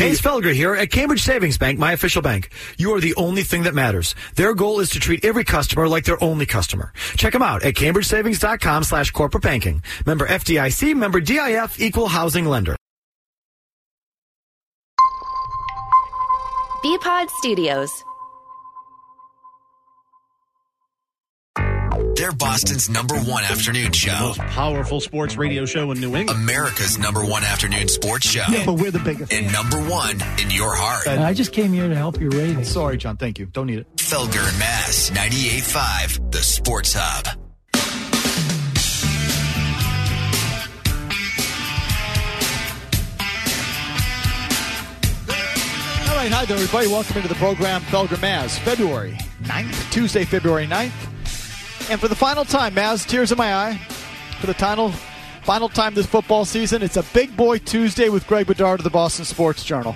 to you. It's Felger here at Cambridge Savings Bank, my official bank. You are the only thing that matters. Their goal is to treat every customer like their only customer. Check them out at cambridgesavings.com/corporate banking. Member FDIC, member DIF, equal housing lender. BPod Studios. They're Boston's #1 afternoon show. Most powerful sports radio show in New England. America's #1 afternoon sports show. Yeah, but we're the biggest. And #1 in your heart. I just came here to help your ratings. Sorry, John. Thank you. Don't need it. Felger and Mass, 98.5, the Sports Hub. All right, hi there, everybody. Welcome into the program, Felger Maz, February 9th, Tuesday, February 9th. And for the final time, Maz, tears in my eye, for the final time this football season, it's a Big Boy Tuesday with Greg Bedard of the Boston Sports Journal.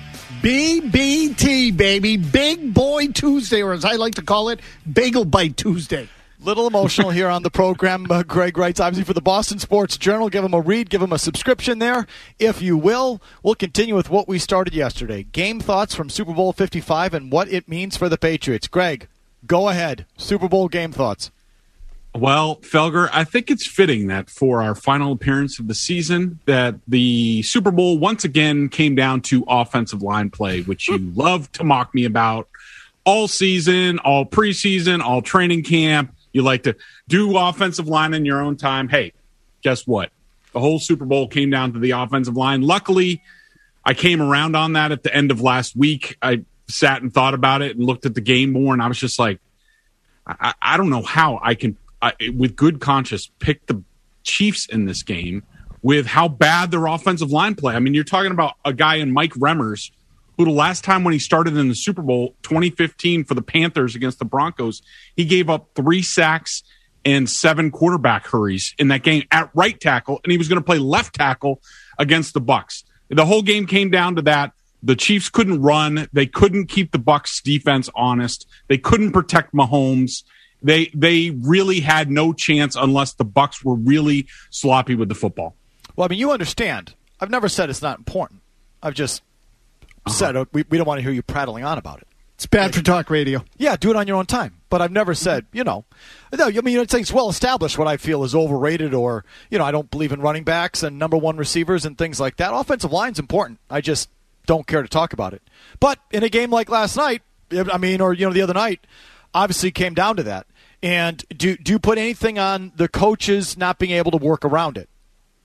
BBT, baby. Big Boy Tuesday, or as I like to call it, Bagel Bite Tuesday. Little emotional here on the program. Greg writes, obviously, for the Boston Sports Journal. Give him a read. Give him a subscription there, if you will. We'll continue with what we started yesterday. Game thoughts from Super Bowl 55 and what it means for the Patriots. Greg, go ahead. Super Bowl game thoughts. Well, Felger, I think it's fitting that for our final appearance of the season that the Super Bowl once again came down to offensive line play, which you love to mock me about all season, all preseason, all training camp. You like to do offensive line in your own time. Hey, guess what? The whole Super Bowl came down to the offensive line. Luckily, I came around on that at the end of last week. I sat and thought about it and looked at the game more, and I was just like, I don't know how I can – with good conscience, pick the Chiefs in this game with how bad their offensive line play. I mean, you're talking about a guy in Mike Remmers, who the last time when he started in the Super Bowl 2015 for the Panthers against the Broncos, he gave up 3 sacks and 7 quarterback hurries in that game at right tackle, and he was going to play left tackle against the Bucs. The whole game came down to that. The Chiefs couldn't run. They couldn't keep the Bucs defense honest. They couldn't protect Mahomes. They really had no chance unless the Bucs were really sloppy with the football. Well, I mean, you understand. I've never said it's not important. I've just said we don't want to hear you prattling on about it. It's bad for talk radio. Yeah, do it on your own time. But I've never said, no, I mean, it's well established what I feel is overrated or, I don't believe in running backs and #1 receivers and things like that. Offensive line's important. I just don't care to talk about it. But in a game like last night, the other night, obviously came down to that. And do you put anything on the coaches not being able to work around it?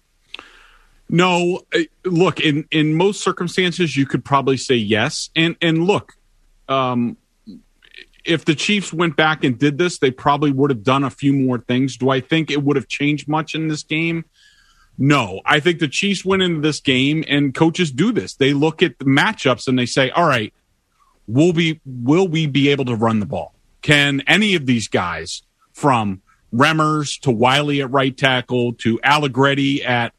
No. Look, in most circumstances, you could probably say yes. And look, if the Chiefs went back and did this, they probably would have done a few more things. Do I think it would have changed much in this game? No. I think the Chiefs went into this game, and coaches do this. They look at the matchups and they say, all right, will we be able to run the ball? Can any of these guys, from Remmers to Wiley at right tackle to Allegretti at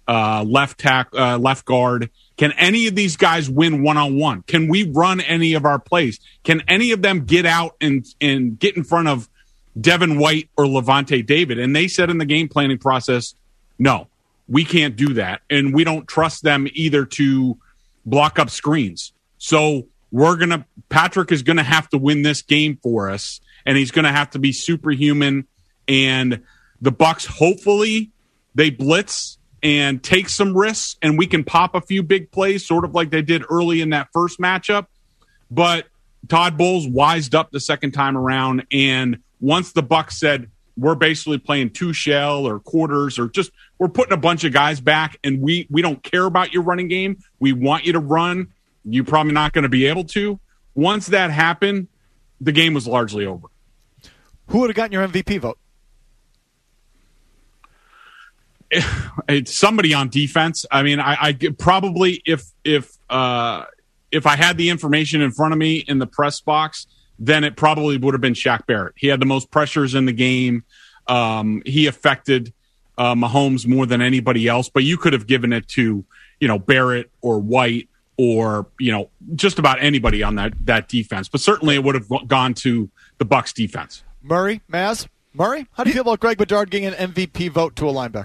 left guard, can any of these guys win one-on-one? Can we run any of our plays? Can any of them get out and get in front of Devin White or Levante David? And they said in the game planning process, no, we can't do that. And we don't trust them either to block up screens. So Patrick is going to have to win this game for us, and he's going to have to be superhuman. And the Bucs, hopefully, they blitz and take some risks, and we can pop a few big plays, sort of like they did early in that first matchup. But Todd Bowles wised up the second time around, and once the Bucs said, we're basically playing 2 shell or quarters or just we're putting a bunch of guys back, and we don't care about your running game. We want you to run. You're probably not going to be able to. Once that happened, the game was largely over. Who would have gotten your MVP vote? It's somebody on defense. I mean, I probably if I had the information in front of me in the press box, then it probably would have been Shaq Barrett. He had the most pressures in the game. He affected Mahomes more than anybody else. But you could have given it to Barrett or White or just about anybody on that defense. But certainly it would have gone to the Bucs defense. Murray, how do you feel about Greg Bedard getting an MVP vote to a linebacker?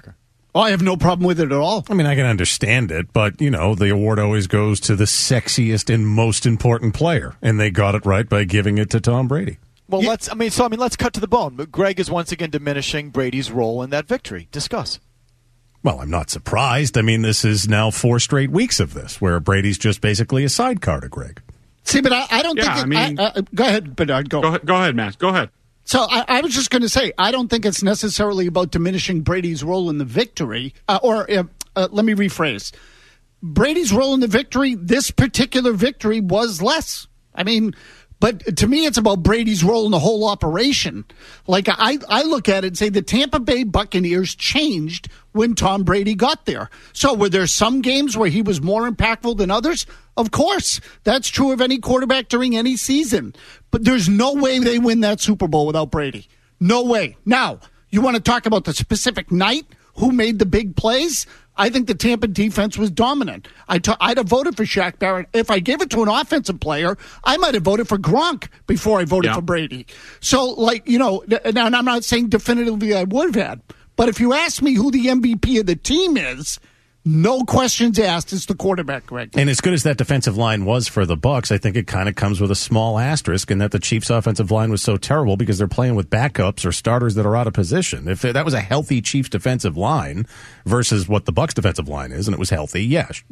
Oh, I have no problem with it at all. I mean, I can understand it, but, the award always goes to the sexiest and most important player, and they got it right by giving it to Tom Brady. Well, let's cut to the bone. Greg is once again diminishing Brady's role in that victory. Discuss. Well, I'm not surprised. I mean, this is now 4 straight weeks of this, where Brady's just basically a sidecar to Greg. See, but I don't think go ahead, Bernard. Go ahead, Matt. Go ahead. So I was just going to say, I don't think it's necessarily about diminishing Brady's role in the victory. Let me rephrase. Brady's role in the victory, this particular victory, was less. I mean, but to me, it's about Brady's role in the whole operation. Like, I look at it and say the Tampa Bay Buccaneers changed when Tom Brady got there. So were there some games where he was more impactful than others? Of course. That's true of any quarterback during any season. But there's no way they win that Super Bowl without Brady. No way. Now, you want to talk about the specific night? Who made the big plays? I think the Tampa defense was dominant. I'd have voted for Shaq Barrett. If I gave it to an offensive player, I might have voted for Gronk before I voted for Brady. So, and I'm not saying definitively I would have had. But if you ask me who the MVP of the team is, no questions asked, it's the quarterback, Greg. And as good as that defensive line was for the Bucs, I think it kind of comes with a small asterisk in that the Chiefs' offensive line was so terrible because they're playing with backups or starters that are out of position. If that was a healthy Chiefs defensive line versus what the Bucs defensive line is, and it was healthy, guys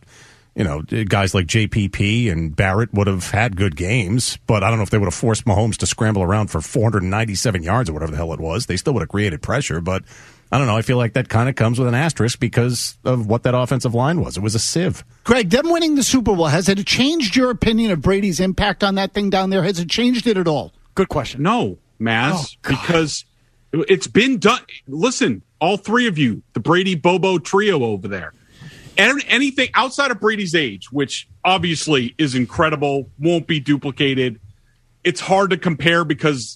like JPP and Barrett would have had good games, but I don't know if they would have forced Mahomes to scramble around for 497 yards or whatever the hell it was. They still would have created pressure, but I don't know. I feel like that kind of comes with an asterisk because of what that offensive line was. It was a sieve. Greg, them winning the Super Bowl, has it changed your opinion of Brady's impact on that thing down there? Has it changed it at all? Good question. No, Maz, because it's been done. Listen, all three of you, the Brady-Bobo trio over there. Anything outside of Brady's age, which obviously is incredible, won't be duplicated. It's hard to compare because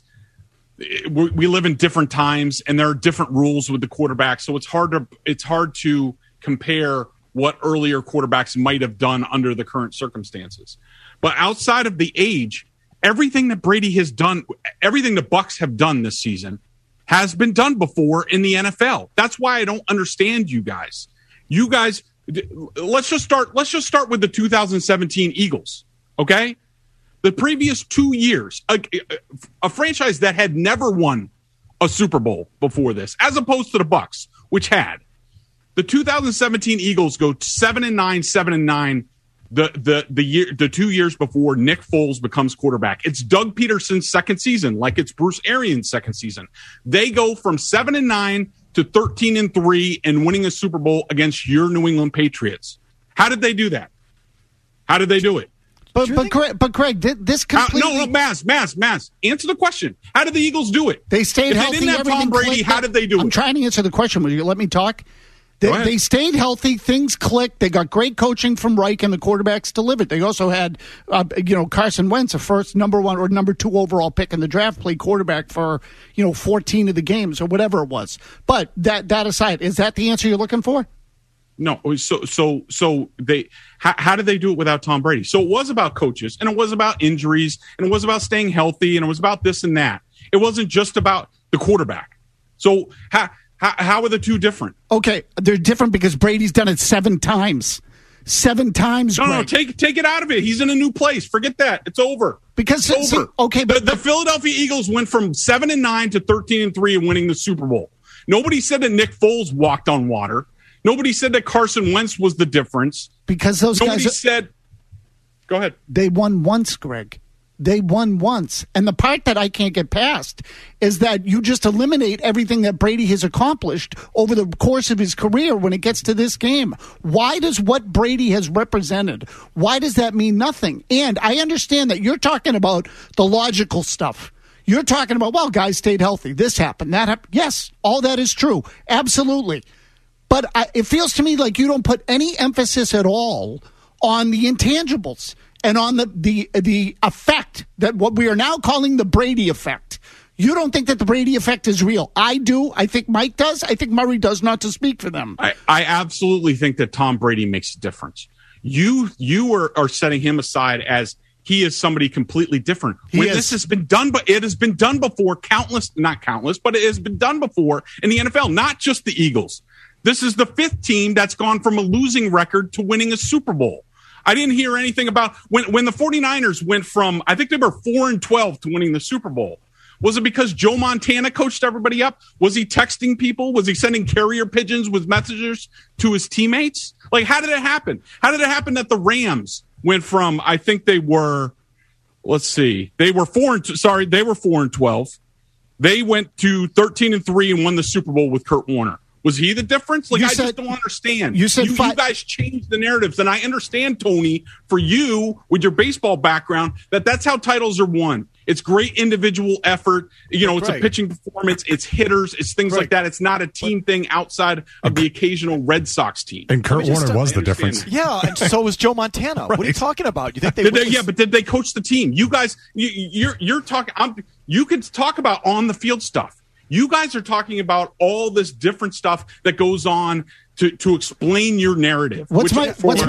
we live in different times and there are different rules with the quarterback. So it's hard to compare what earlier quarterbacks might have done under the current circumstances. But outside of the age, everything that Brady has done, everything the Bucs have done this season has been done before in the NFL. That's why I don't understand you guys. You guys, let's just start with the 2017 Eagles. Okay. The previous 2 years, a franchise that had never won a Super Bowl before this, as opposed to the Bucs, which had. The 2017 Eagles go 7-9, 7-9. The 2 years before Nick Foles becomes quarterback. It's Doug Peterson's second season, like it's Bruce Arians' second season. They go from 7-9 to 13-3 and winning a Super Bowl against your New England Patriots. How did they do that? How did they do it? But Greg, this completely... No, Maz, answer the question. How did the Eagles do it? They stayed healthy. If they didn't have Tom Brady, how did they do it? I'm trying to answer the question. Will you let me talk? They stayed healthy. Things clicked. They got great coaching from Reich, and the quarterbacks delivered. They also had, Carson Wentz, a first number 1 or number 2 overall pick in the draft, played quarterback for, 14 of the games or whatever it was. But that aside, is that the answer you're looking for? No. So they, how did they do it without Tom Brady? So it was about coaches, and it was about injuries, and it was about staying healthy, and it was about this and that. It wasn't just about the quarterback. So how are the two different? Okay, they're different because Brady's done it 7 times. 7 times. No, take it out of it. He's in a new place. Forget that. It's over. Because it's over. Okay, but the Philadelphia Eagles went from 7-9 to 13-3 and winning the Super Bowl. Nobody said that Nick Foles walked on water. Nobody said that Carson Wentz was the difference. Because those Nobody guys said. Go ahead. They won once, Greg. They won once. And the part that I can't get past is that you just eliminate everything that Brady has accomplished over the course of his career when it gets to this game. Why does what Brady has represented, why does that mean nothing? And I understand that you're talking about the logical stuff. You're talking about, well, guys stayed healthy. This happened, that happened. Yes, all that is true. Absolutely. But it feels to me like you don't put any emphasis at all on the intangibles and on the effect that what we are now calling the Brady effect. You don't think that the Brady effect is real. I do. I think Mike does. I think Murray does, not to speak for them. I absolutely think that Tom Brady makes a difference. You are setting him aside as he is somebody completely different. This has been done, but it has been done before but it has been done before in the NFL, not just the Eagles. This is the 5th team that's gone from a losing record to winning a Super Bowl. I didn't hear anything about when the 49ers went from, I think they were 4-12 to winning the Super Bowl. Was it because Joe Montana coached everybody up? Was he texting people? Was he sending carrier pigeons with messages to his teammates? Like, how did it happen? How did it happen that the Rams went from, I think they were, they were 4-12. They went to 13-3 and won the Super Bowl with Kurt Warner. Was he the difference? Like, I just don't understand. You guys changed the narratives, and I understand, Tony, for you with your baseball background, that's how titles are won. It's great individual effort. It's a pitching performance. It's hitters. It's things like that. It's not a team thing outside of the occasional Red Sox team. And Kurt Warner was the difference. Yeah, and so was Joe Montana. What are you talking about? You think but did they coach the team? You guys, you're talking. You could talk about on the field stuff. You guys are talking about all this different stuff that goes on to explain your narrative. What's my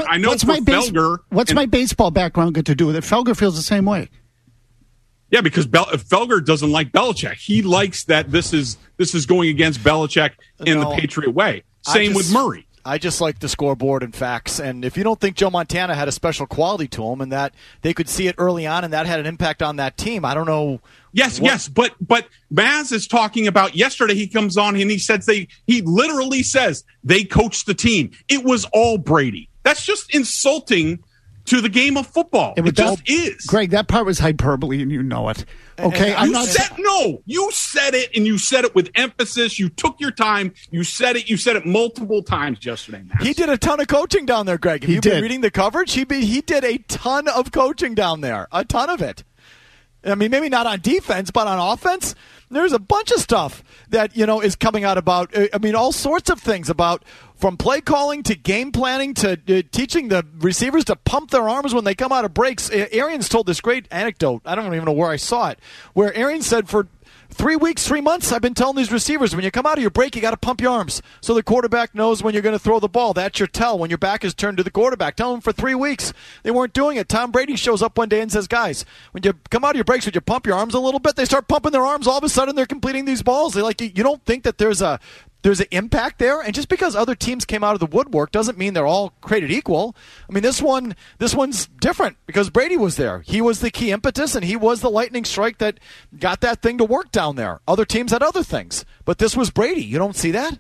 baseball background got to do with it? Felger feels the same way. Yeah, because Felger doesn't like Belichick. He likes that this is going against Belichick in the Patriot way. Same with Murray. I just like the scoreboard and facts. And if you don't think Joe Montana had a special quality to him and that they could see it early on and that had an impact on that team, I don't know. Yes, but Maz is talking about yesterday. He comes on and he literally says they coached the team. It was all Brady. That's just insulting to the game of football. It just is. Greg, that part was hyperbole, and you know it. Okay, you said it, and you said it with emphasis. You took your time. You said it multiple times yesterday, Matt. He did a ton of coaching down there, Greg. Have you been reading the coverage? He did a ton of coaching down there, a ton of it. I mean, maybe not on defense, but on offense, there's a bunch of stuff that, is coming out about, all sorts of things about from play calling to game planning to teaching the receivers to pump their arms when they come out of breaks. Arians told this great anecdote. I don't even know where I saw it, where Arians said for 3 weeks, 3 months, I've been telling these receivers, when you come out of your break, you got to pump your arms so the quarterback knows when you're going to throw the ball. That's your tell when your back is turned to the quarterback. Tell them for 3 weeks. They weren't doing it. Tom Brady shows up one day and says, guys, when you come out of your breaks, would you pump your arms a little bit? They start pumping their arms. All of a sudden, they're completing these balls. They're like, you don't think that there's an impact there? And just because other teams came out of the woodwork doesn't mean they're all created equal. I mean, this one's different because Brady was there. He was the key impetus, and he was the lightning strike that got that thing to work down there. Other teams had other things, but this was Brady. You don't see that?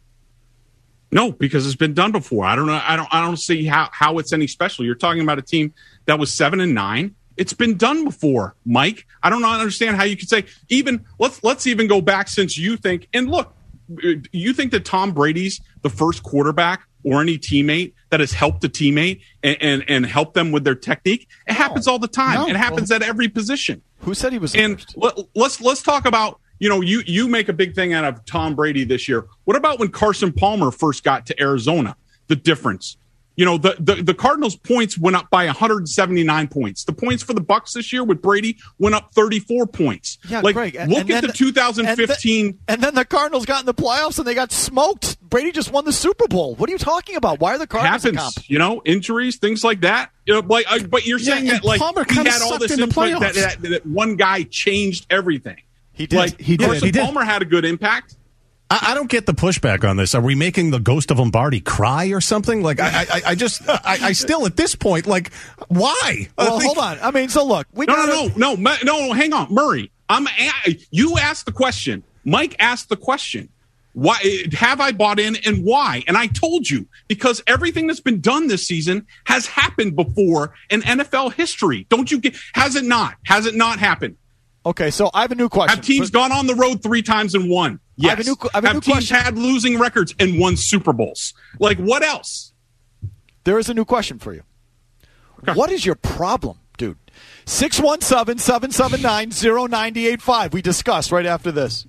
No, because it's been done before. I don't know. I don't see how it's any special. You're talking about a team that was 7-9. It's been done before, Mike. I don't understand how you could say even let's even go back since you think, and look, you think that Tom Brady's the first quarterback or any teammate that has helped a teammate and helped them with their technique? It happens all the time. It happens at every position. Who said he was? And let's talk about, you make a big thing out of Tom Brady this year. What about when Carson Palmer first got to Arizona? The difference. The Cardinals' points went up by 179 points. The points for the Bucs this year with Brady went up 34 points. Yeah, Greg, look at the 2015. And then the Cardinals got in the playoffs and they got smoked. Brady just won the Super Bowl. What are you talking about? Why are the Cardinals a comp? Injuries, things like that. But you're saying that Palmer he had all this input that one guy changed everything. He did. Carson Palmer had a good impact. I don't get the pushback on this. Are we making the ghost of Lombardi cry or something? Like, I still at this point, like, why? Well, hold on. I mean, so look, no. Hang on, Murray. You asked the question. Mike asked the question. Why have I bought in and why? And I told you, because everything that's been done this season has happened before in NFL history. Has it not happened? Okay, so I have a new question. Have teams gone on the road 3 times and won? Yes. Have teams had losing records and won Super Bowls? Like, what else? There is a new question for you. Okay. What is your problem, dude? 617-779-0985. We discuss right after this.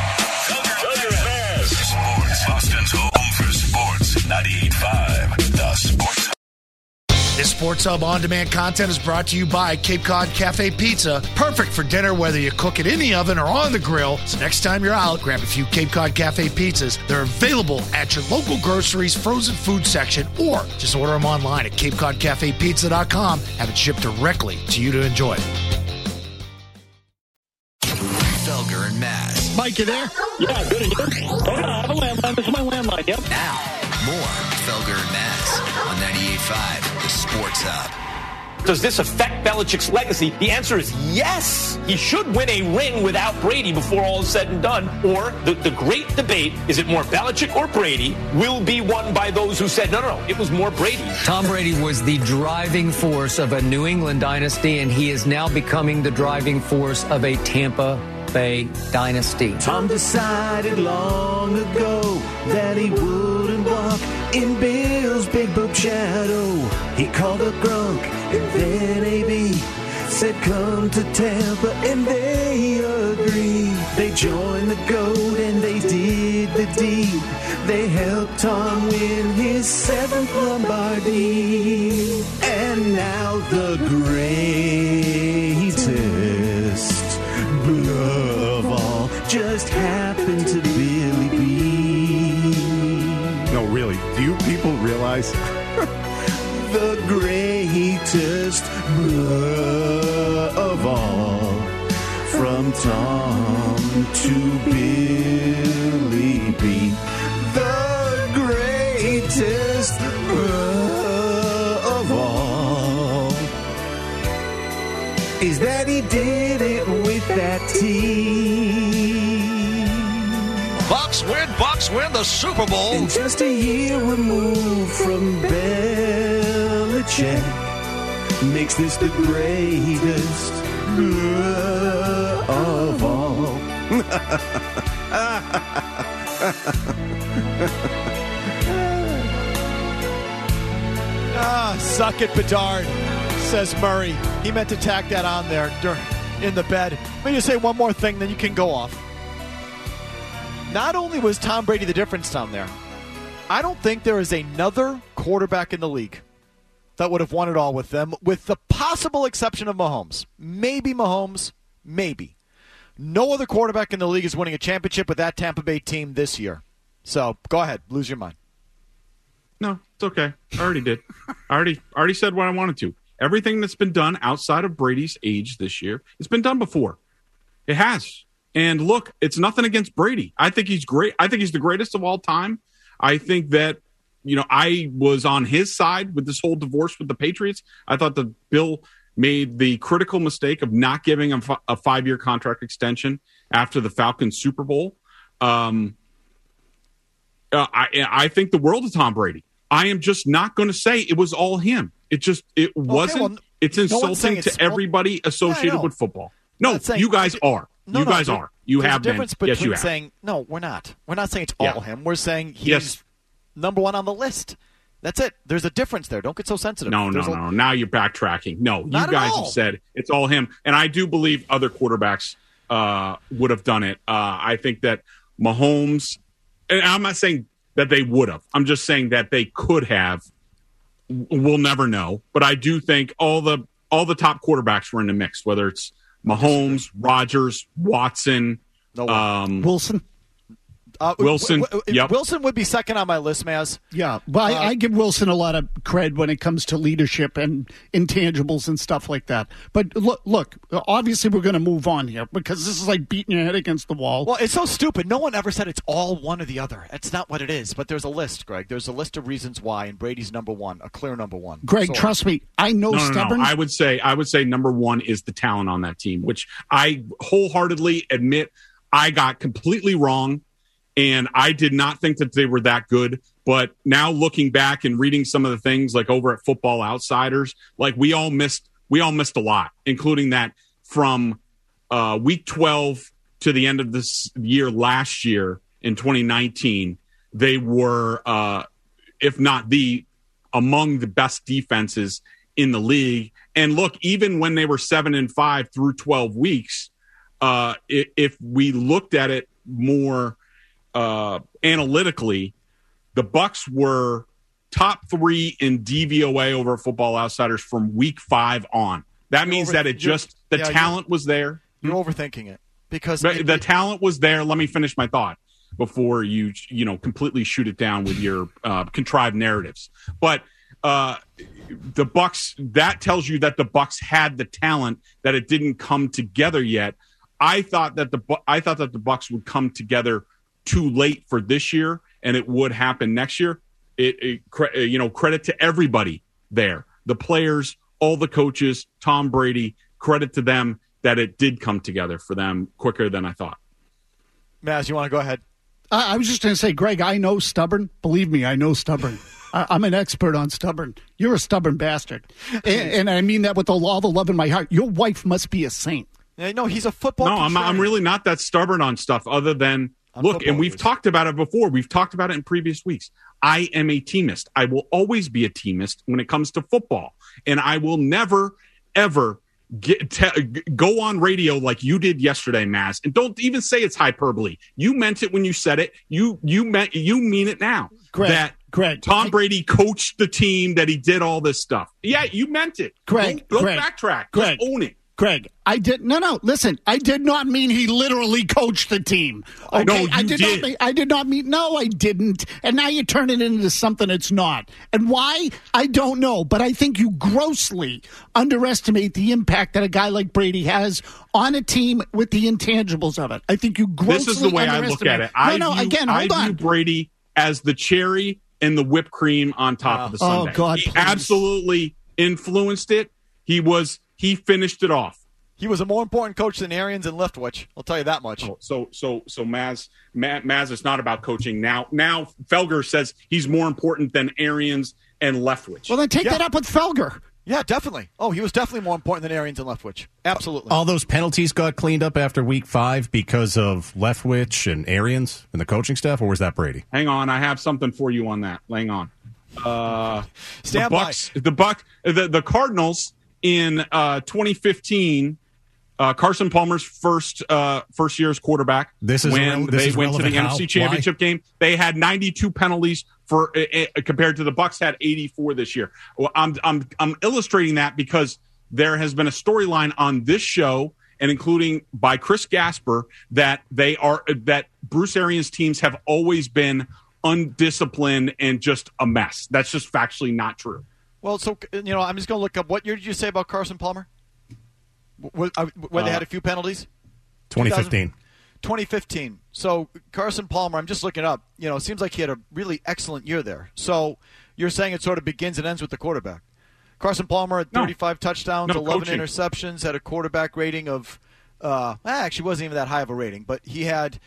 Sports. Boston's home for sports. 98.5. The Sports Hub. This Sports Hub on-demand content is brought to you by Cape Cod Cafe Pizza. Perfect for dinner, whether you cook it in the oven or on the grill. So next time you're out, grab a few Cape Cod Cafe pizzas. They're available at your local groceries frozen food section, or just order them online at CapeCodCafePizza.com. Have it shipped directly to you to enjoy. Felger and Maz. Mike, you there? Yeah, good. And you? Oh, yeah, I have a landline. This is my landline, yep. Now, more Felger and Mazz on 98.5, the Sports Hub. Does this affect Belichick's legacy? The answer is yes. He should win a ring without Brady before all is said and done. Or the great debate, is it more Belichick or Brady, will be won by those who said, no, it was more Brady. Tom Brady was the driving force of a New England dynasty, and he is now becoming the driving force of a Tampa Bay dynasty. Tom decided long ago that he wouldn't walk in Bill's big boob shadow. He called up Gronk and then AB said come to Tampa, and they agreed. They joined the GOAT and they did the deed. They helped Tom win his 7th Lombardi. And now the greatest of all just happened to Billy B. No, really, do you people realize the greatest of all, from Tom to Billy B. The greatest of all is that he did it with that team. Bucks win the Super Bowl. And just a year removed from Belichick makes this the greatest of all. Suck it, Bedard, says Murray. He meant to tack that on there in the bed. Let me just say one more thing, then you can go off. Not only was Tom Brady the difference down there, I don't think there is another quarterback in the league that would have won it all with them, with the possible exception of Mahomes. Maybe Mahomes, maybe. No other quarterback in the league is winning a championship with that Tampa Bay team this year. So go ahead, lose your mind. No, it's okay. I already did. I already said what I wanted to. Everything that's been done outside of Brady's age this year, it's been done before. It has. And look, it's nothing against Brady. I think he's great. I think he's the greatest of all time. I think that, I was on his side with this whole divorce with the Patriots. I thought that Bill made the critical mistake of not giving him a 5-year contract extension after the Falcons Super Bowl. I think the world of Tom Brady. I am just not going to say it was all him. It wasn't. Well, it's insulting to everybody associated with football. No, you guys are. You guys are. You have been. There's a difference between saying, no, we're not. We're not saying it's all him. We're saying he's number one on the list. That's it. There's a difference there. Don't get so sensitive. No. Now you're backtracking. No, you guys have said it's all him. And I do believe other quarterbacks would have done it. I think that Mahomes, and I'm not saying that they would have. I'm just saying that they could have. We'll never know. But I do think all the top quarterbacks were in the mix, whether it's Mahomes, Rodgers, Watson, Wilson. Wilson. Yep. Wilson would be second on my list, Maz. Yeah, well, I give Wilson a lot of cred when it comes to leadership and intangibles and stuff like that. But look, obviously we're going to move on here because this is like beating your head against the wall. Well, it's so stupid. No one ever said it's all one or the other. That's not what it is. But there's a list, Greg. There's a list of reasons why, and Brady's number one, a clear number one. Greg, trust me, I know stubborn. No. I would say number one is the talent on that team, which I wholeheartedly admit I got completely wrong. And I did not think that they were that good. But now looking back and reading some of the things like over at Football Outsiders, like we all missed a lot, including that from week 12 to the end of this year last year in 2019, they were, if not among the best defenses in the league. And look, even when they were 7-5 through 12 weeks, if we looked at it more analytically, the Bucs were top 3 in DVOA over Football Outsiders from week 5 on. That means that the talent was there. You're overthinking it because the talent was there. Let me finish my thought before you completely shoot it down with your contrived narratives. But the Bucs, that tells you that the Bucs had the talent, that it didn't come together yet. I thought that the Bucks would come together too late for this year, and it would happen next year. Credit to everybody there, the players, all the coaches, Tom Brady. Credit to them that it did come together for them quicker than I thought. Maz, you want to go ahead? I was just going to say, Greg, I know stubborn. Believe me, I know stubborn. I'm an expert on stubborn. You're a stubborn bastard. And I mean that with all the love in my heart. Your wife must be a saint. No, he's a football. No, I'm really not that stubborn on stuff other than, look, and we've talked about it before. We've talked about it in previous weeks. I am a teamist. I will always be a teamist when it comes to football. And I will never, ever go on radio like you did yesterday, Maz, and don't even say it's hyperbole. You meant it when you said it. You mean it now. Greg, Tom Brady coached the team, that he did all this stuff. Yeah, you meant it. Greg, don't backtrack. Just own it. Greg, I did listen. I did not mean he literally coached the team. Okay, no, you I did not mean. No, I didn't. And now you turn it into something it's not. And why? I don't know. But I think you grossly underestimate the impact that a guy like Brady has on a team with the intangibles of it. I think you grossly This is the way I look at it. I view Brady as the cherry and the whipped cream on top of the sundae. Oh God! He absolutely influenced it. He finished it off. He was a more important coach than Arians and Leftwich. I'll tell you that much. So Maz, it's not about coaching now. Now Felger says he's more important than Arians and Leftwich. Well, then take that up with Felger. Yeah, definitely. Oh, he was definitely more important than Arians and Leftwich. Absolutely. All those penalties got cleaned up after week 5 because of Leftwich and Arians and the coaching staff, or was that Brady? Hang on, I have something for you on that. Hang on. Stand by. The Cardinals in 2015. Carson Palmer's first year as quarterback. This is when they went to the how? NFC Championship game. They had 92 penalties for compared to the Bucs had 84 this year. Well, I'm illustrating that because there has been a storyline on this show and including by Chris Gasper that Bruce Arians teams have always been undisciplined and just a mess. That's just factually not true. Well, so I'm just going to look up what year did you say about Carson Palmer? Where they had a few penalties? 2015. 2015. So Carson Palmer, I'm just looking up. It seems like he had a really excellent year there. So you're saying it sort of begins and ends with the quarterback. Carson Palmer had 35 touchdowns, 11 interceptions, had a quarterback rating of actually wasn't even that high of a rating, but he had,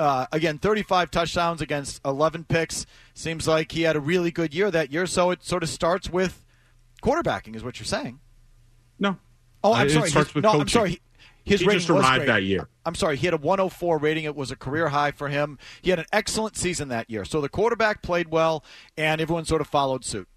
35 touchdowns against 11 picks. Seems like he had a really good year that year. So it sort of starts with quarterbacking is what you're saying. No. Oh, I'm sorry. I'm sorry. His he rating just arrived was great. that year. I'm sorry. He had a 104 rating. It was a career high for him. He had an excellent season that year. So the quarterback played well, and everyone sort of followed suit.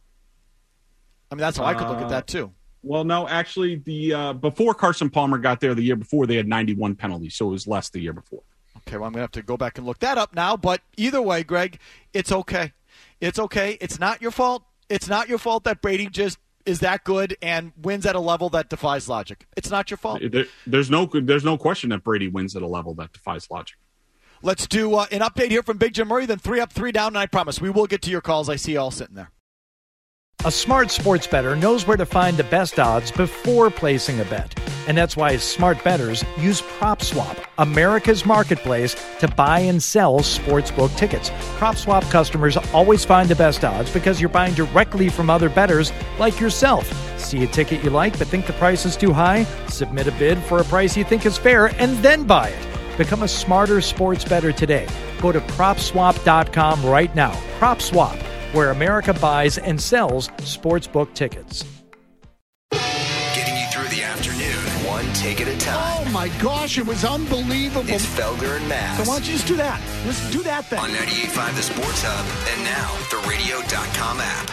I mean, that's how I could look at that too. Well, no, actually, the before Carson Palmer got there, the year before, they had 91 penalties, so it was less the year before. Okay, well, I'm going to have to go back and look that up now. But either way, Greg, it's okay. It's okay. It's not your fault. It's not your fault that Brady just is that good and wins at a level that defies logic. It's not your fault. There's no question that Brady wins at a level that defies logic. Let's do an update here from Big Jim Murray, then 3 up, 3 down, and I promise we will get to your calls. I see you all sitting there. A smart sports bettor knows where to find the best odds before placing a bet. And that's why smart bettors use PropSwap, America's marketplace, to buy and sell sportsbook tickets. PropSwap customers always find the best odds because you're buying directly from other bettors like yourself. See a ticket you like but think the price is too high? Submit a bid for a price you think is fair and then buy it. Become a smarter sports bettor today. Go to PropSwap.com right now. PropSwap, where America buys and sells sportsbook tickets. Getting you through the afternoon, one take at a time. Oh my gosh, it was unbelievable. It's Felger and Maz. So why don't you just do that? Just do that then. On 98.5 The Sports Hub, and now the radio.com app.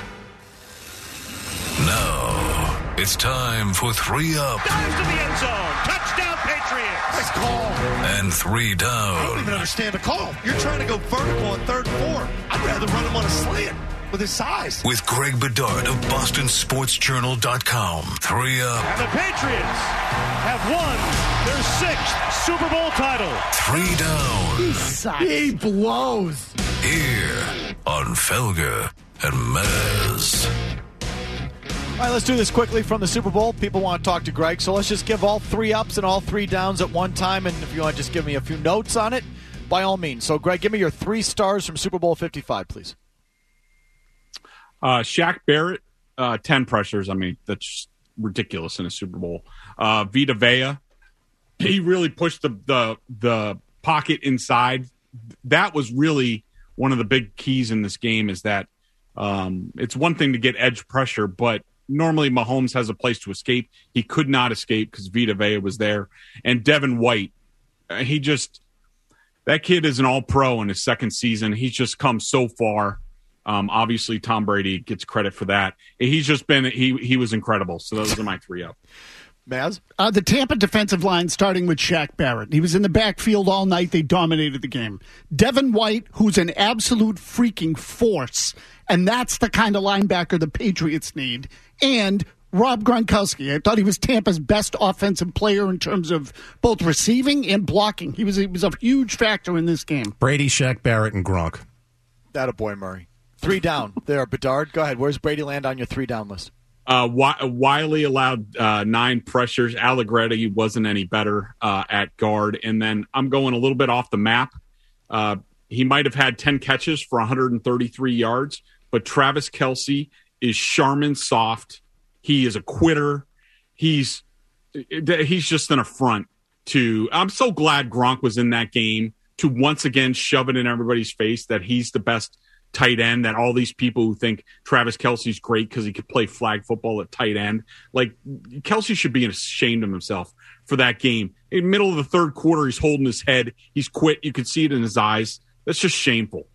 Now, it's time for 3 up. Dives to the end zone. Touchdown, Patriots. Nice call. And 3 down. I don't even understand the call. You're trying to go vertical on 3rd and 4. I'd rather run him on a slant with his size. With Greg Bedard of BostonSportsJournal.com. 3 up. And the Patriots have won their 6th Super Bowl title. 3 down. He sucks. He blows. Here on Felger and Maz. All right, let's do this quickly from the Super Bowl. People want to talk to Greg, so let's just give all 3 ups and all 3 downs at one time. And if you want to just give me a few notes on it, by all means. So, Greg, give me your 3 stars from Super Bowl 55, please. Shaq Barrett, 10 pressures. I mean, that's ridiculous in a Super Bowl. Vita Vea, he really pushed the pocket inside. That was really one of the big keys in this game, is that it's one thing to get edge pressure, but normally Mahomes has a place to escape. He could not escape because Vita Vea was there. And Devin White, that kid is an all-pro in his second season. He's just come so far. Obviously, Tom Brady gets credit for that. He's just been he was incredible. So those are my 3 up. Maz? The Tampa defensive line, starting with Shaq Barrett. He was in the backfield all night. They dominated the game. Devin White, who's an absolute freaking force, and that's the kind of linebacker the Patriots need. And Rob Gronkowski. I thought he was Tampa's best offensive player in terms of both receiving and blocking. He was a huge factor in this game. Brady, Shaq Barrett, and Gronk. That a boy, Murray. 3 down there. Bedard, go ahead. Where's Brady land on your 3 down list? Wiley allowed 9 pressures. Allegretti wasn't any better at guard. And then I'm going a little bit off the map. He might have had 10 catches for 133 yards, but Travis Kelce is Charmin soft. He is a quitter. He's just an affront to – I'm so glad Gronk was in that game to once again shove it in everybody's face that he's the best tight end, that all these people who think Travis Kelce's great because he could play flag football at tight end. Like, Kelce should be ashamed of himself for that game. In the middle of the third quarter, he's holding his head. He's quit. You could see it in his eyes. That's just shameful.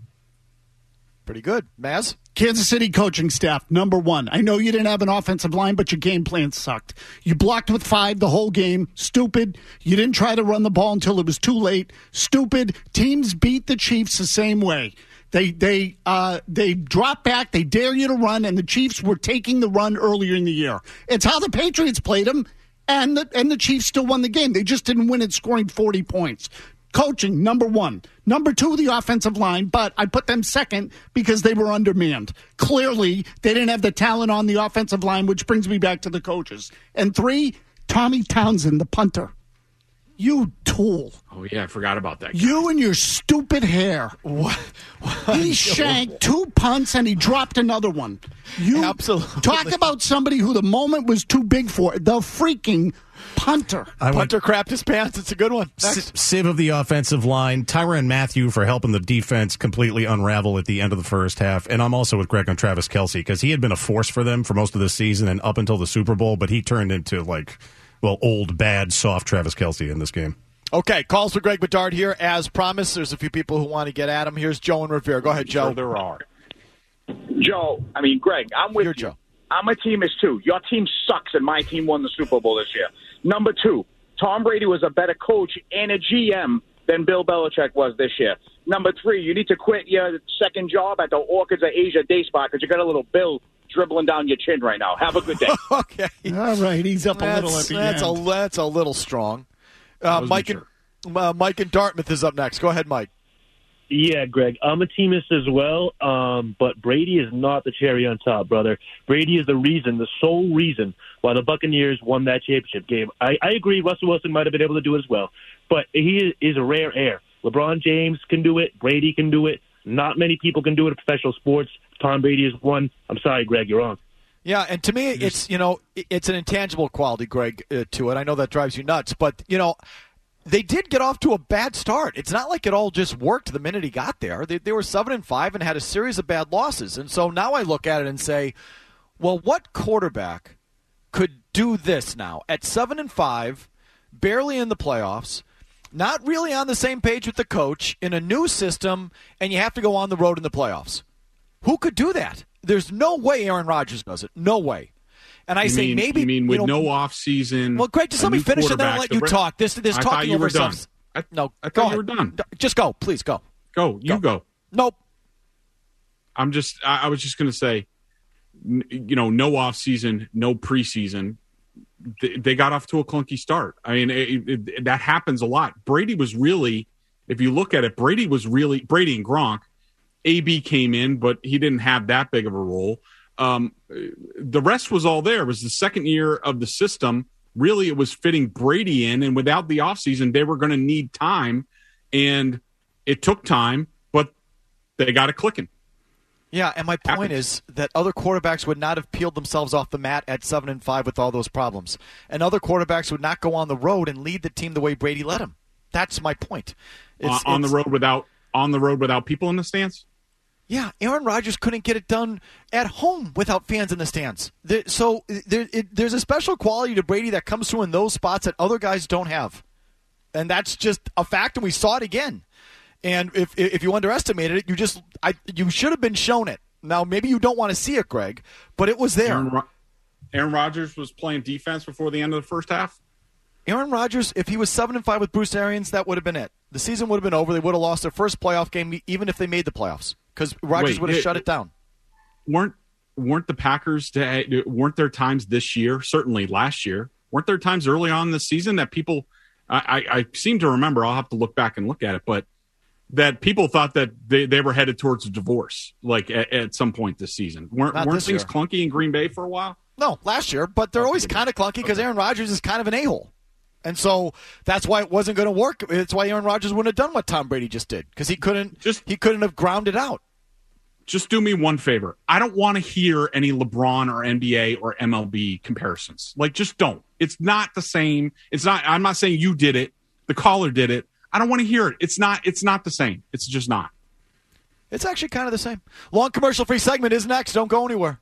Pretty good. Maz? Kansas City coaching staff, number 1. I know you didn't have an offensive line, but your game plan sucked. You blocked with 5 the whole game. Stupid. You didn't try to run the ball until it was too late. Stupid. Teams beat the Chiefs the same way. They drop back, they dare you to run, and the Chiefs were taking the run earlier in the year. It's how the Patriots played them, and the Chiefs still won the game. They just didn't win it scoring 40 points. Coaching, number 1. Number 2, the offensive line, but I put them second because they were undermanned. Clearly, they didn't have the talent on the offensive line, which brings me back to the coaches. And 3, Tommy Townsend, the punter. You tool. Oh, yeah, I forgot about that guy. You and your stupid hair. What? He shanked 2 punts and he dropped another one. You Absolutely. Talk about somebody who the moment was too big for. The freaking punter. Punter crapped his pants. It's a good one. Sieve of the offensive line. Tyrann Mathieu for helping the defense completely unravel at the end of the first half. And I'm also with Greg on Travis Kelce because he had been a force for them for most of the season and up until the Super Bowl, but he turned into old, bad, soft Travis Kelce in this game. Okay, calls for Greg Bedard here. As promised, there's a few people who want to get at him. Here's Joe and Revere. Go ahead, Joe. Sure there are. Greg, I'm with you. Joe. I'm a team is 2. Your team sucks, and my team won the Super Bowl this year. Number 2, Tom Brady was a better coach and a GM than Bill Belichick was this year. Number 3, you need to quit your second job at the Orchids of Asia day spot because you got a little Bill dribbling down your chin right now. Have a good day. Okay. All right, he's up a little at the end. That's a little strong. Mike in Dartmouth is up next. Go ahead, Mike. Yeah, Greg, I'm a teamist as well, but Brady is not the cherry on top, brother. Brady is the sole reason why the Buccaneers won that championship game. I agree Russell Wilson might have been able to do it as well, but he is a rare air. LeBron James can do it. Brady can do it. Not many people can do it in professional sports. Tom Brady is one. I'm sorry, Greg, you're wrong. Yeah, and to me, it's an intangible quality, Greg, to it. I know that drives you nuts, but, they did get off to a bad start. It's not like it all just worked the minute he got there. They were 7-5 and had a series of bad losses. And so now I look at it and say, well, what quarterback could do this now at 7-5, barely in the playoffs, not really on the same page with the coach, in a new system, and you have to go on the road in the playoffs? Who could do that? There's no way Aaron Rodgers does it. No way. And I say maybe you mean with no off season. Well, Greg, just let me finish and then I'll let you talk. This talking over stuff. No, I go thought ahead. you were done. Just go, please go. Go. Nope. I was just going to say, no off season, no preseason. They got off to a clunky start. I mean, that happens a lot. Brady was really, if you look at it, Brady and Gronk. AB came in, but he didn't have that big of a role. the rest was all there. It was the second year of the system. Really, it was fitting Brady in, and without the offseason, they were going to need time, and it took time, but they got it clicking. Yeah, and my point is that other quarterbacks would not have peeled themselves off the mat at 7-5 with all those problems, and other quarterbacks would not go on the road and lead the team the way Brady led them. That's my point. On the road without people in the stands. Yeah, Aaron Rodgers couldn't get it done at home without fans in the stands. There's a special quality to Brady that comes through in those spots that other guys don't have. And that's just a fact, and we saw it again. And if you underestimated it, you should have been shown it. Now, maybe you don't want to see it, Greg, but it was there. Aaron Rodgers was playing defense before the end of the first half? Aaron Rodgers, if he was 7-5 with Bruce Arians, that would have been it. The season would have been over. They would have lost their first playoff game, even if they made the playoffs, because Rodgers would have shut it down. Weren't the Packers? Weren't there times this year? Certainly last year. Weren't there times early on in the season that people? I seem to remember. I'll have to look back and look at it, but that people thought that they were headed towards a divorce, like at some point this season. Weren't things clunky in Green Bay for a while? No, last year, but they're always kind of clunky because Aaron Rodgers is kind of an a-hole. And so that's why it wasn't going to work. It's why Aaron Rodgers wouldn't have done what Tom Brady just did, because he couldn't have grounded out. Just do me one favor. I don't want to hear any LeBron or NBA or MLB comparisons. Like, just don't. It's not the same. It's not. I'm not saying you did it. The caller did it. I don't want to hear it. It's not the same. It's just not. It's actually kind of the same. Long commercial-free segment is next. Don't go anywhere.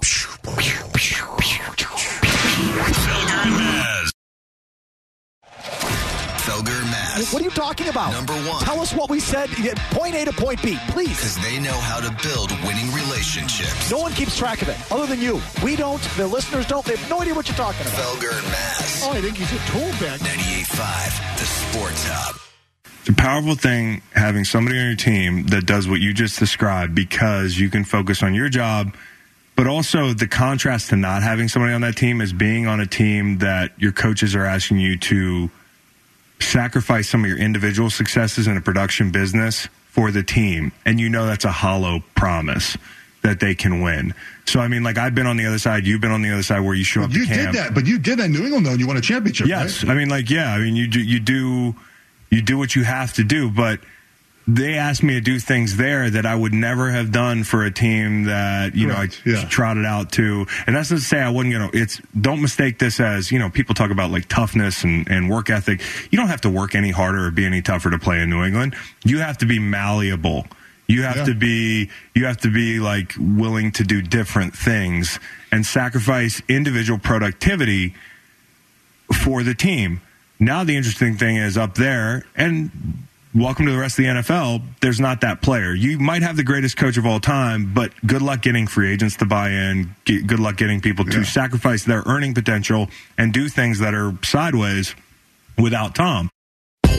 Felger and Mazz. What are you talking about? Number one. Tell us what we said. Point A to point B, please. Because they know how to build winning relationships. No one keeps track of it, other than you. We don't. The listeners don't. They have no idea what you're talking about. Felger and Mazz. Oh, I think he's a tool bag. 98.5, the Sports Hub. It's a powerful thing having somebody on your team that does what you just described, because you can focus on your job. But also the contrast to not having somebody on that team is being on a team that your coaches are asking you to sacrifice some of your individual successes in a production business for the team. And you know that's a hollow promise that they can win. So, I mean, like, I've been on the other side. You've been on the other side where you show up to camp. But you did that in New England, though, and you won a championship, yes. Right? I mean, like, yeah. I mean, you do what you have to do. But they asked me to do things there that I would never have done for a team that, I trotted out to. And that's not to say I wasn't don't mistake this as, people talk about like toughness and work ethic. You don't have to work any harder or be any tougher to play in New England. You have to be malleable. You have to be like willing to do different things and sacrifice individual productivity for the team. Now the interesting thing is up there, and welcome to the rest of the NFL, there's not that player. You might have the greatest coach of all time, but good luck getting free agents to buy in. Good luck getting people to sacrifice their earning potential and do things that are sideways without Tom. So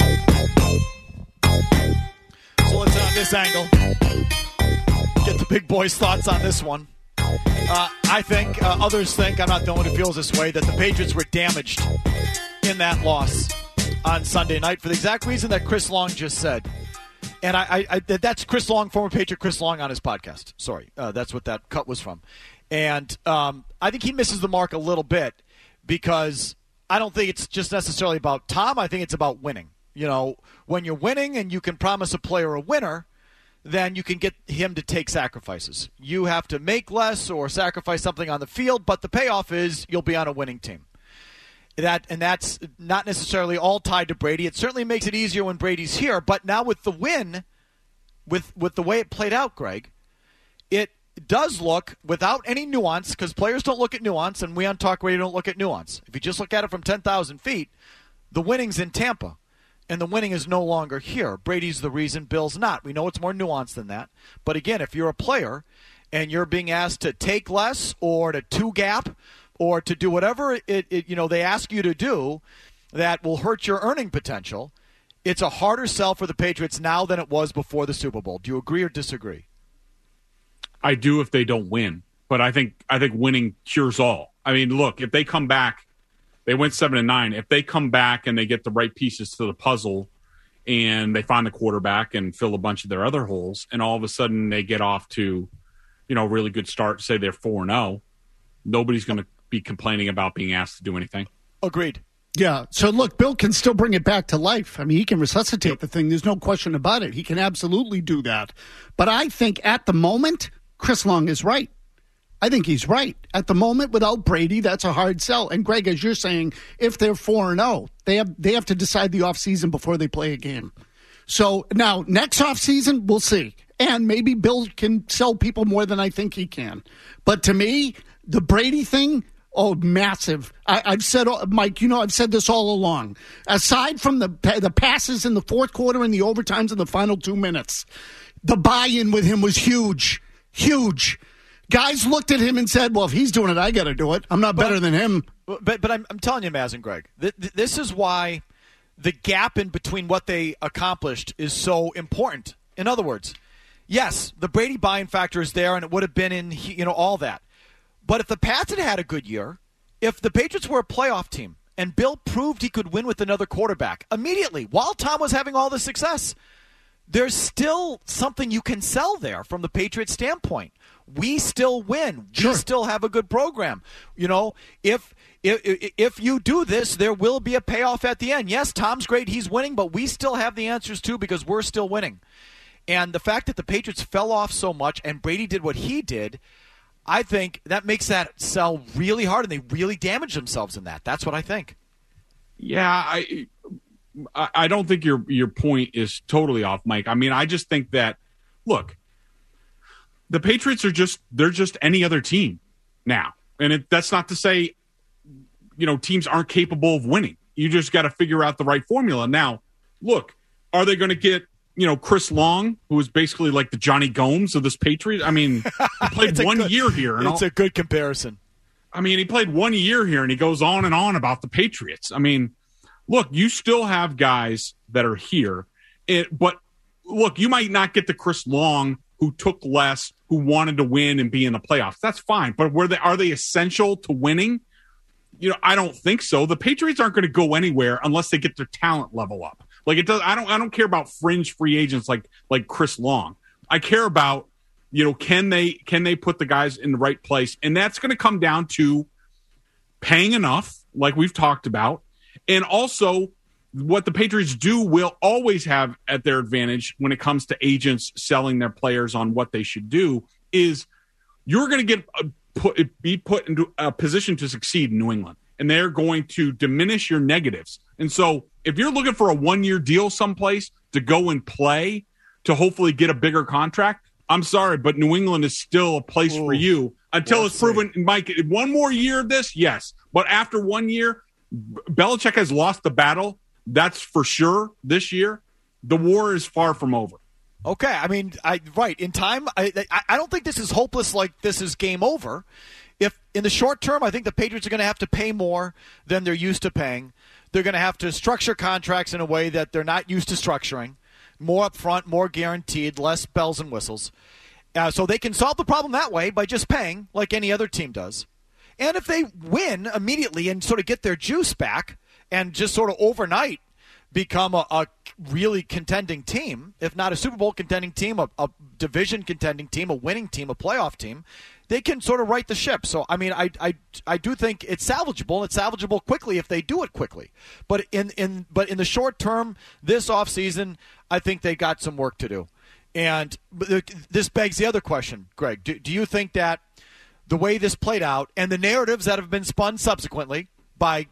let's on this angle get the big boys' thoughts on this one. I think, others think, I'm not the one who feels this way, that the Patriots were damaged in that loss on Sunday night for the exact reason that Chris Long just said. And that's Chris Long, former Patriot Chris Long on his podcast. Sorry, that's what that cut was from. And I think he misses the mark a little bit, because I don't think it's just necessarily about Tom. I think it's about winning. When you're winning and you can promise a player a winner, then you can get him to take sacrifices. You have to make less or sacrifice something on the field, but the payoff is you'll be on a winning team. That's not necessarily all tied to Brady. It certainly makes it easier when Brady's here, but now with the win, with the way it played out, Greg, it does look, without any nuance, because players don't look at nuance, and we on Talk Radio don't look at nuance. If you just look at it from 10,000 feet, the winning's in Tampa, and the winning is no longer here. Brady's the reason, Bill's not. We know it's more nuanced than that. But again, if you're a player and you're being asked to take less or to two-gap or to do whatever they ask you to do that will hurt your earning potential, it's a harder sell for the Patriots now than it was before the Super Bowl. Do you agree or disagree? I do if they don't win, but I think winning cures all. I mean, look, if they come back, they went 7-9. If they come back and they get the right pieces to the puzzle and they find the quarterback and fill a bunch of their other holes, and all of a sudden they get off to, really good start, say they're 4-0, nobody's going to be complaining about being asked to do anything. Agreed. Yeah. So, look, Bill can still bring it back to life. I mean, he can resuscitate the thing. There's no question about it. He can absolutely do that. But I think at the moment, Chris Long is right. I think he's right. At the moment, without Brady, that's a hard sell. And, Greg, as you're saying, if they're 4-0, they have to decide the offseason before they play a game. So, now, next offseason, we'll see. And maybe Bill can sell people more than I think he can. But to me, the Brady thing, oh, massive. I've said, Mike, I've said this all along. Aside from the passes in the fourth quarter and the overtimes in the final 2 minutes, the buy-in with him was huge, huge. Guys looked at him and said, well, if he's doing it, I got to do it. I'm not better than him. But I'm telling you, Maz and Greg, this is why the gap in between what they accomplished is so important. In other words, yes, the Brady buy-in factor is there, and it would have been in all that. But if the Pats had a good year, if the Patriots were a playoff team, and Bill proved he could win with another quarterback immediately while Tom was having all the success, there's still something you can sell there from the Patriots standpoint. We still win. Sure. We still have a good program. If you do this, there will be a payoff at the end. Yes, Tom's great. He's winning, but we still have the answers too because we're still winning. And the fact that the Patriots fell off so much and Brady did what he did, I think that makes that sell really hard, and they really damage themselves in that. That's what I think. Yeah, I don't think your point is totally off, Mike. I mean, I just think that, look, the Patriots they're just any other team now. And that's not to say, teams aren't capable of winning. You just got to figure out the right formula. Now, look, are they going to get Chris Long, who is basically like the Johnny Gomes of this Patriots? I mean, he played 1 year here. It's a good comparison. I mean, he played 1 year here, and he goes on and on about the Patriots. I mean, look, you still have guys that are here. But, look, you might not get the Chris Long who took less, who wanted to win and be in the playoffs. That's fine. But are they essential to winning? I don't think so. The Patriots aren't going to go anywhere unless they get their talent level up. Like it does. I don't care about fringe free agents like Chris Long. I care about, can they put the guys in the right place? And that's going to come down to paying enough, like we've talked about. And also what the Patriots will always have at their advantage when it comes to agents selling their players on what they should do is you're going to be put into a position to succeed in New England. And they're going to diminish your negatives. And so if you're looking for a 1-year deal someplace to go and play to hopefully get a bigger contract, I'm sorry, but New England is still a place for you until it's proven. Mike, 1 more year of this, yes. But after 1 year, Belichick has lost the battle. That's for sure this year. The war is far from over. Okay, I mean, right. In time, I don't think this is hopeless like this is game over. If in the short term, I think the Patriots are going to have to pay more than they're used to paying. They're going to have to structure contracts in a way that they're not used to structuring. More upfront, more guaranteed, less bells and whistles. So they can solve the problem that way by just paying like any other team does. And if they win immediately and sort of get their juice back and just sort of overnight become a really contending team, if not a Super Bowl contending team, a division contending team, a winning team, a playoff team, they can sort of right the ship. So, I mean, I do think it's salvageable. It's salvageable quickly if they do it quickly. But in the short term, this offseason, I think they got some work to do. And this begs the other question, Greg. Do you think that the way this played out and the narratives that have been spun subsequently by,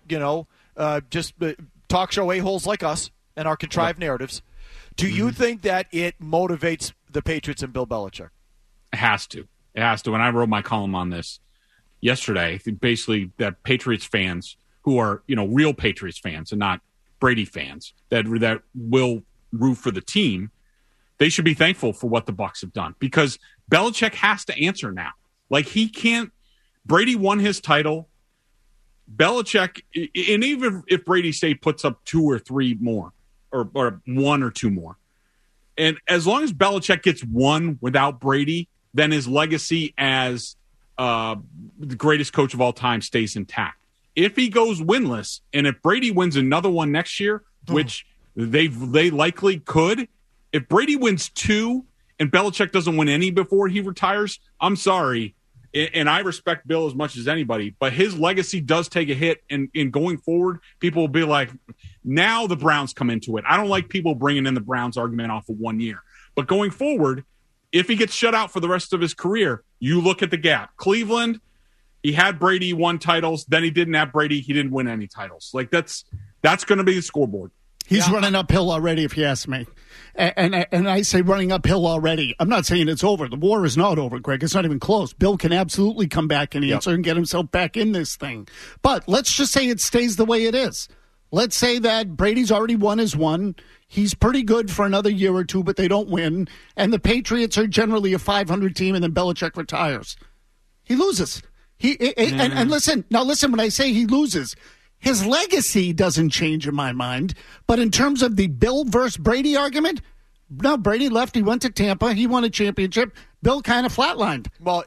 just talk show a-holes like us and our contrived narratives, do you think that it motivates the Patriots and Bill Belichick? It has to. It has to. And I wrote my column on this yesterday. Basically, that Patriots fans who are, real Patriots fans and not Brady fans that will root for the team, they should be thankful for what the Bucs have done because Belichick has to answer now. Like he can't. Brady won his title. Belichick, and even if Brady, say, puts up 2 or 3 more or 1 or 2 more, and as long as Belichick gets one without Brady, then his legacy as the greatest coach of all time stays intact. If he goes winless, and if Brady wins another one next year, which they likely could, if Brady wins 2 and Belichick doesn't win any before he retires, I'm sorry. And I respect Bill as much as anybody, but his legacy does take a hit. And in going forward, people will be like, now the Browns come into it. I don't like people bringing in the Browns argument off of 1 year. But going forward, if he gets shut out for the rest of his career, you look at the gap. Cleveland, he had Brady, he won titles. Then he didn't have Brady. He didn't win any titles. Like that's going to be the scoreboard. He's running uphill already, if you ask me. And I say running uphill already. I'm not saying it's over. The war is not over, Greg. It's not even close. Bill can absolutely come back and answer and get himself back in this thing. But let's just say it stays the way it is. Let's say that Brady's already won his one. He's pretty good for another year or two, but they don't win. And the Patriots are generally a 500 team, and then Belichick retires. He loses. And listen, when I say he loses, his legacy doesn't change in my mind. But in terms of the Bill versus Brady argument, no, Brady left. He went to Tampa. He won a championship. Bill kind of flatlined. Well,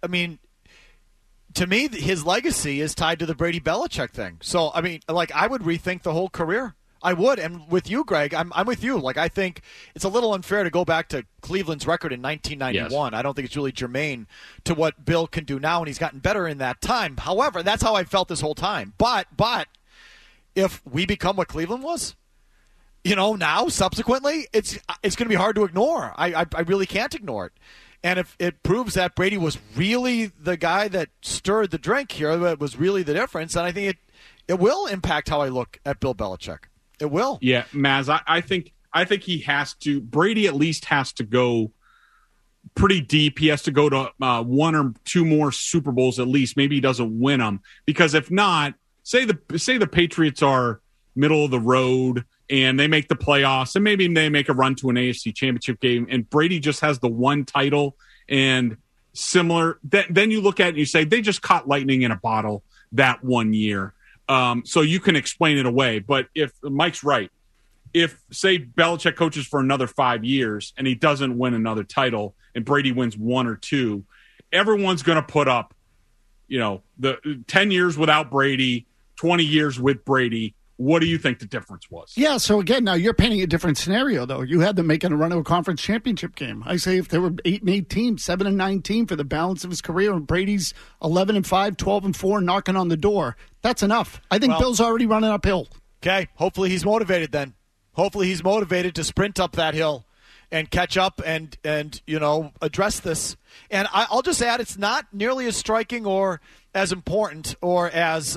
to me, his legacy is tied to the Brady-Belichick thing. So, I would rethink the whole career. I would. And with you, Greg, I'm with you. I think it's a little unfair to go back to Cleveland's record in 1991. Yes. I don't think it's really germane to what Bill can do now, and he's gotten better in that time. However, that's how I felt this whole time. But if we become what Cleveland was, now, subsequently, it's going to be hard to ignore. I really can't ignore it. And if it proves that Brady was really the guy that stirred the drink here, that was really the difference, then I think it will impact how I look at Bill Belichick. It will. Yeah, Maz, I think he has to. Brady at least has to go pretty deep. He has to go to one or two more Super Bowls at least. Maybe he doesn't win them, because if not, say the Patriots are middle of the road and they make the playoffs, and maybe they make a run to an AFC Championship game, and Brady just has the one title and similar. Then you look at it and you say they just caught lightning in a bottle that 1 year. So you can explain it away. But if Mike's right, if, say, Belichick coaches for another 5 years and he doesn't win another title and Brady wins one or two, everyone's going to put up, the 10 years without Brady, 20 years with Brady. What do you think the difference was? Yeah, so again, now you're painting a different scenario, though. You had them making a run to a conference championship game. I say if there were 8-8 teams, 7-9 team for the balance of his career, and Brady's 11-5, 12-4, knocking on the door, that's enough. I think Bill's already running uphill. Okay, hopefully he's motivated then. Hopefully he's motivated to sprint up that hill and catch up and address this. And I'll just add, it's not nearly as striking or as important or as,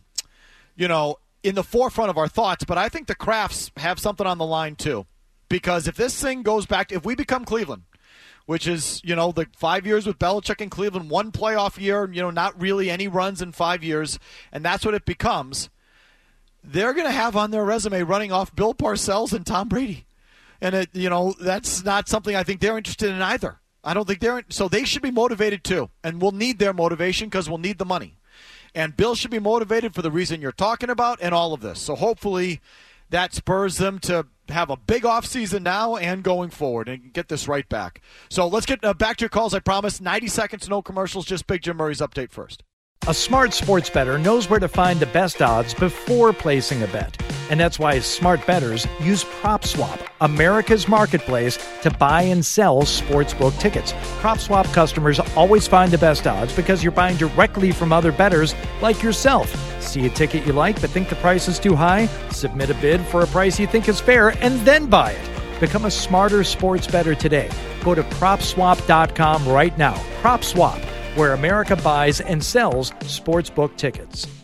in the forefront of our thoughts, but I think the Crafts have something on the line too. Because if this thing goes back, if we become Cleveland, which is, the 5 years with Belichick in Cleveland, one playoff year, not really any runs in 5 years, and that's what it becomes, they're going to have on their resume running off Bill Parcells and Tom Brady. And, that's not something I think they're interested in either. I don't think so they should be motivated too. And we'll need their motivation because we'll need the money. And Bill should be motivated for the reason you're talking about and all of this. So hopefully that spurs them to have a big offseason now and going forward and get this right back. So let's get back to your calls. I promise 90 seconds, no commercials, just Big Jim Murray's update first. A smart sports bettor knows where to find the best odds before placing a bet. And that's why smart bettors use PropSwap, America's marketplace, to buy and sell sportsbook tickets. PropSwap customers always find the best odds because you're buying directly from other bettors like yourself. See a ticket you like but think the price is too high? Submit a bid for a price you think is fair and then buy it. Become a smarter sports bettor today. Go to PropSwap.com right now. PropSwap, where America buys and sells sportsbook tickets.